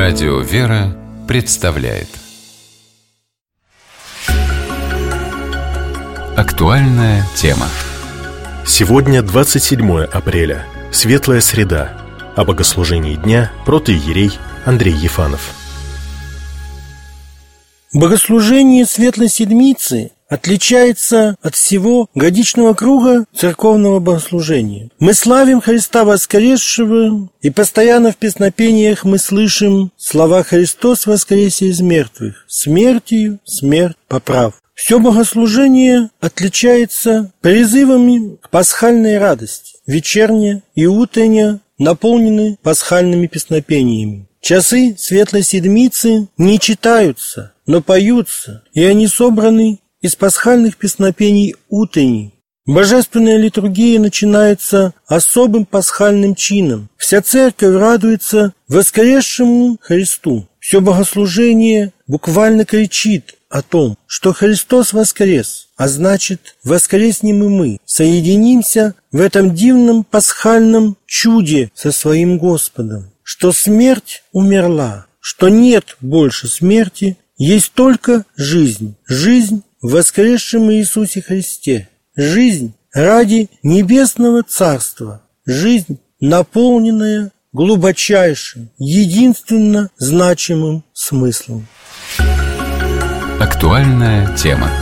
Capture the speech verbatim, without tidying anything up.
Радио «Вера» представляет актуальная тема. Сегодня двадцать седьмое апреля, Светлая среда. О богослужении дня протоиерей Андрей Ефанов. Богослужение Светлой Седмицы отличается от всего годичного круга церковного богослужения. Мы славим Христа воскресшего, и постоянно в песнопениях мы слышим слова «Христос воскресе из мертвых, смертью смерть поправ». Все богослужение отличается призывами к пасхальной радости. Вечерняя и утренняя наполнены пасхальными песнопениями. Часы Светлой Седмицы не читаются, но поются, и они собраны из пасхальных песнопений утренней. Божественная литургия начинается особым пасхальным чином. Вся церковь радуется воскресшему Христу. Все богослужение буквально кричит о том, что Христос воскрес, а значит, воскреснем и мы, соединимся в этом дивном пасхальном чуде со своим Господом, что смерть умерла, что нет больше смерти, есть только жизнь, жизнь в воскресшем Иисусе Христе, жизнь ради небесного Царства, жизнь, наполненная глубочайшим, единственно значимым смыслом. Актуальная тема.